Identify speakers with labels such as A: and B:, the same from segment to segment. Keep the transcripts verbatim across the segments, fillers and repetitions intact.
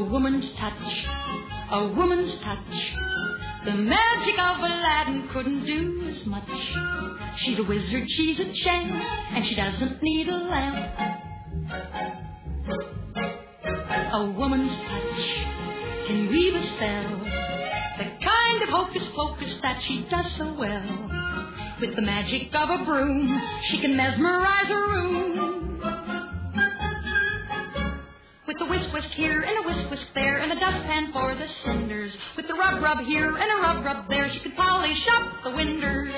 A: woman's touch, a woman's touch. The magic of Aladdin couldn't do as much. She's a wizard, she's a champ, and she doesn't need a lamp. A woman's touch can weave a spell, the kind of hocus pocus that she does so well. With the magic of a broom, she can mesmerize a room. With a whisk whisk here and a whisk whisk there, and a dustpan for the cinders. With a rub rub here and a rub rub there, she could polish up the winders.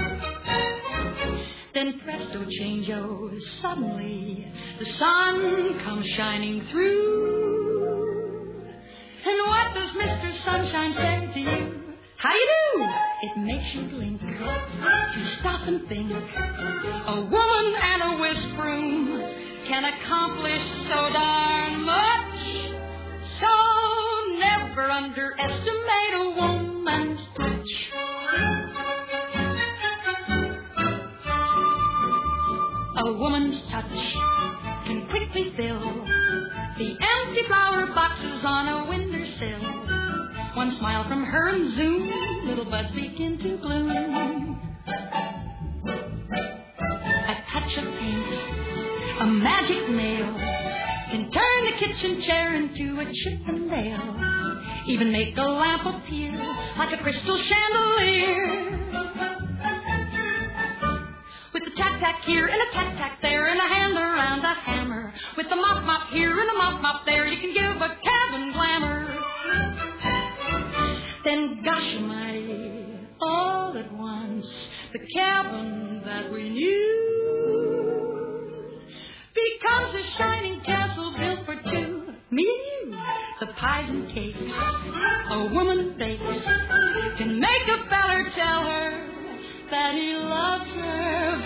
A: Then presto changeo, suddenly the sun comes shining through. And what does Mister Sunshine say to you? How you do? It makes you blink, to stop and think. A woman and a whisk broom can accomplish so darn much. So never underestimate a woman's touch. A woman's touch can quickly fill the empty flower boxes on a windowsill. One smile from her and zoom, little buds begin to bloom. A touch of paint, a magic nail, can turn the kitchen chair into a Chippendale. Even make a lamp appear like a crystal chandelier. With a tack-tack here and a tack-tack there, and a hand around a hammer. With a mop-mop here and a mop-mop there, you can give a cabin glamour. Then, gosh almighty, all at once, the cabin that we knew becomes a shining castle built for two, me and you. The pies and cakes a woman bakes can make a feller tell her that he loves her